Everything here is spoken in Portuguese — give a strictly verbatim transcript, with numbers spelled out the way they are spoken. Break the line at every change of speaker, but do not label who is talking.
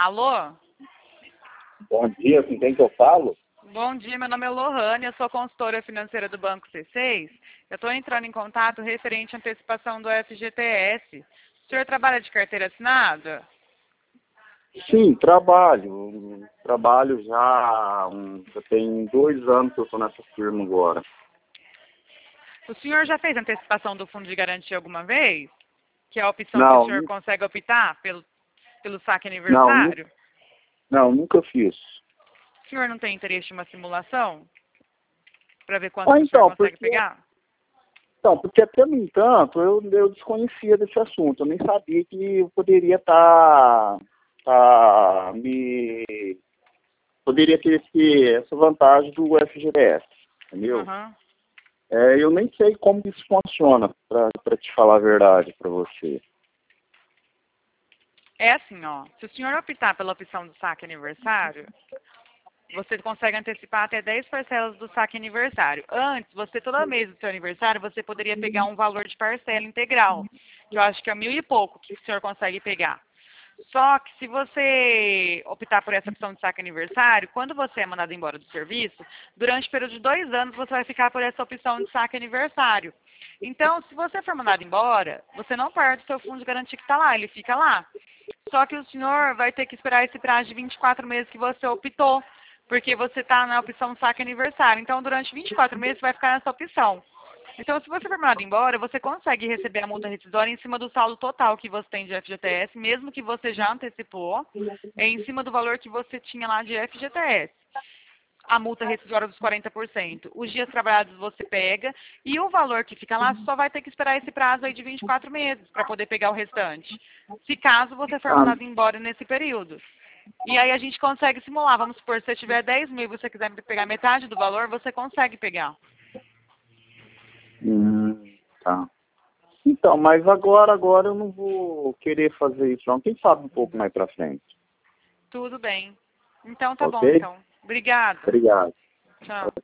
Alô?
Bom dia, com quem que eu falo?
Bom dia, meu nome é Lohane, eu sou consultora financeira do Banco C seis. Eu estou entrando em contato referente à antecipação do F G T S. O senhor trabalha de carteira assinada?
Sim, trabalho. Trabalho já, um, já tem dois anos que eu estou nessa firma agora.
O senhor já fez antecipação do fundo de garantia alguma vez? Que é a opção que o
Não,
senhor
nu-
consegue optar pelo, pelo saque
não, nu-
aniversário?
não, nunca fiz.
O senhor não tem interesse em uma simulação? Para ver quanto
Ah,
que o senhor
então,
consegue
porque,
pegar?
então, porque até no entanto eu, eu desconhecia desse assunto. Eu nem sabia que eu poderia estar, tá, me, poderia ter esse, essa vantagem do F G T S, entendeu?
Aham.
É, eu nem sei como isso funciona, para te falar a verdade para você.
É assim, ó. Se o senhor optar pela opção do saque aniversário, você consegue antecipar até dez parcelas do saque aniversário. Antes, você, toda mês do seu aniversário, você poderia pegar um valor de parcela integral, que eu acho que é mil e pouco que o senhor consegue pegar. Só que se você optar por essa opção de saque aniversário, quando você é mandado embora do serviço, durante o período de dois anos você vai ficar por essa opção de saque aniversário. Então, se você for mandado embora, você não perde o seu fundo de garantia que está lá, ele fica lá. Só que o senhor vai ter que esperar esse prazo de vinte e quatro meses que você optou, porque você está na opção saque aniversário. Então, durante vinte e quatro meses, você vai ficar nessa opção. Então, se você for mandado embora, você consegue receber a multa rescisória em cima do saldo total que você tem de F G T S, mesmo que você já antecipou, é em cima do valor que você tinha lá de F G T S. A multa rescisória dos quarenta por cento. Os dias trabalhados você pega e o valor que fica lá só vai ter que esperar esse prazo aí de vinte e quatro meses para poder pegar o restante. Se caso você for
Ah,
mandado embora nesse período. E aí a gente consegue simular. Vamos supor, se você tiver dez mil e você quiser pegar metade do valor, você consegue pegar.
hum, tá. Então, mas agora, agora eu não vou querer fazer isso não. Quem sabe um pouco mais pra frente.
Tudo bem. Então tá bom,
Ok?
então. Obrigada.
Obrigado.
Tchau.